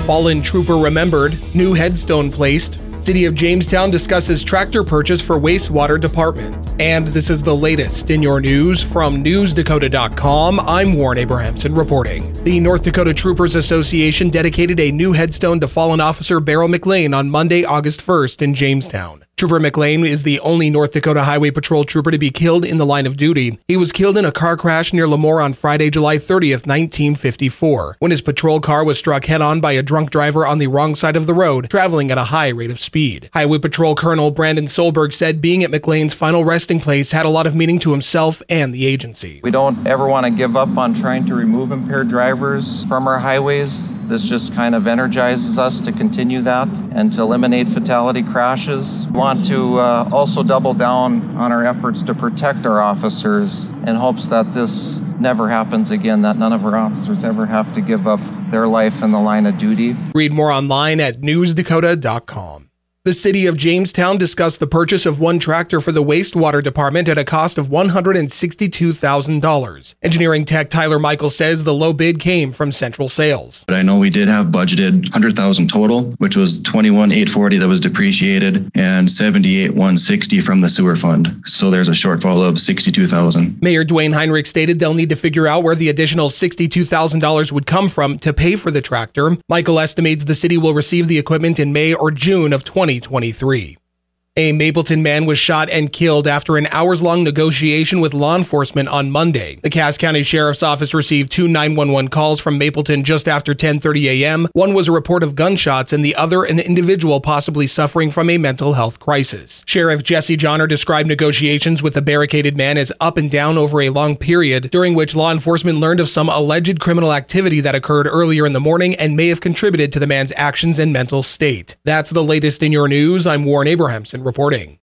Fallen trooper remembered, new headstone placed. City of Jamestown discusses tractor purchase for wastewater department. And this is the latest in your news from NewsDakota.com. I'm Warren Abrahamson reporting. The North Dakota Troopers Association dedicated a new headstone to fallen officer Beryl McLean on Monday, August 1st in Jamestown. Trooper McLean is the only North Dakota Highway Patrol trooper to be killed in the line of duty. He was killed in a car crash near Lemoore on Friday, July 30th, 1954, when his patrol car was struck head-on by a drunk driver on the wrong side of the road, traveling at a high rate of speed. Highway Patrol Colonel Brandon Solberg said being at McLean's final resting place had a lot of meaning to himself and the agency. We don't ever want to give up on trying to remove impaired drivers from our highways. This just kind of energizes us to continue that and to eliminate fatality crashes. We want to also double down on our efforts to protect our officers in hopes that this never happens again, that none of our officers ever have to give up their life in the line of duty. Read more online at newsdakota.com. The City of Jamestown discussed the purchase of one tractor for the wastewater department at a cost of $162,000. Engineering tech Tyler Michael says the low bid came from Central Sales. But I know we did have budgeted $100,000 total, which was $21,840 that was depreciated and $78,160 from the sewer fund. So there's a shortfall of $62,000. Mayor Dwayne Heinrich stated they'll need to figure out where the additional $62,000 would come from to pay for the tractor. Michael estimates the city will receive the equipment in May or June of 2023. A Mapleton man was shot and killed after an hours-long negotiation with law enforcement on Monday. The Cass County Sheriff's Office received two 911 calls from Mapleton just after 10:30 a.m. One was a report of gunshots and the other an individual possibly suffering from a mental health crisis. Sheriff Jesse Johnner described negotiations with the barricaded man as up and down over a long period, during which law enforcement learned of some alleged criminal activity that occurred earlier in the morning and may have contributed to the man's actions and mental state. That's the latest in your news. I'm Warren Abrahamson reporting.